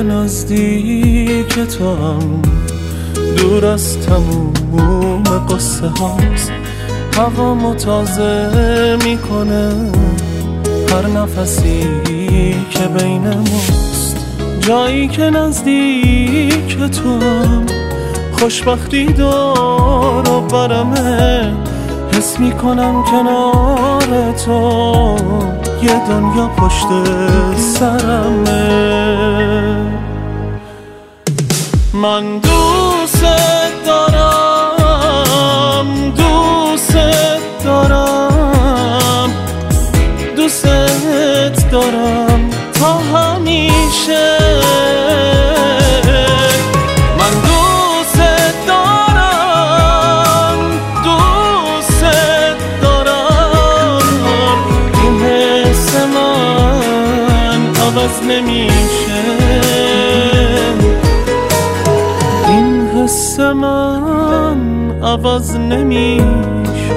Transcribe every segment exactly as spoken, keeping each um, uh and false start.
نزدیک تو هم دور از تموم قصه هاست. هوا تازه میکنه هر نفسی که بین ماست. جایی که نزدیک تو هم خوشبختی دور و برمه. حس میکنم کنار تو یه دنیا پشت سرمه. من دوست دارم دوست دارم دوست دارم تا همیشه. من دوست دارم دوست دارم این حس من عوض نمیشه. این حس من عوض نمیشه.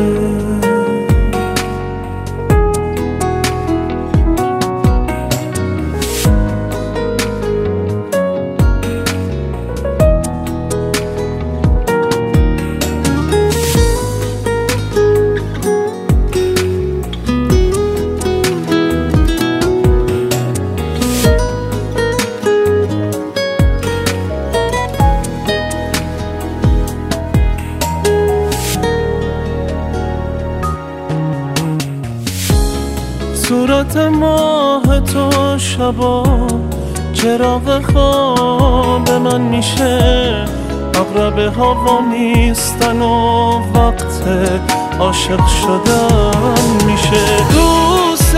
صورت ماه تو شبا چراغ خواب من میشه. اقرب هوا نیستن و وقت عاشق شدن میشه. دوست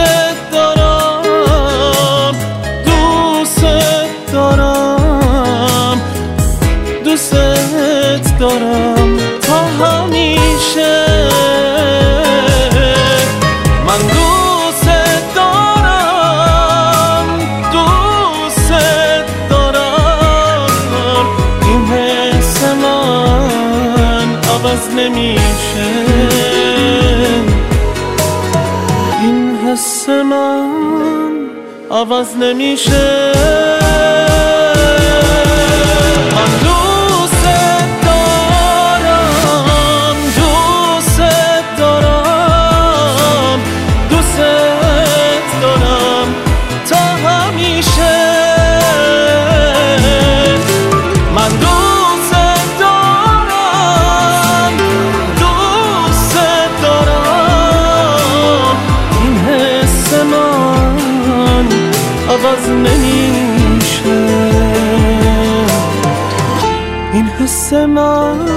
دارم دوست دارم دوست دارم تا همیشه. من دوست دارم دوست دارم این حس من عوض نمیشه. این حس من عوض نمیشه. من دوست دارم دوست دارم دوست دارم تا همیشه. من دوست دارم دوست دارم این حس من عوض نمیشه. این حس من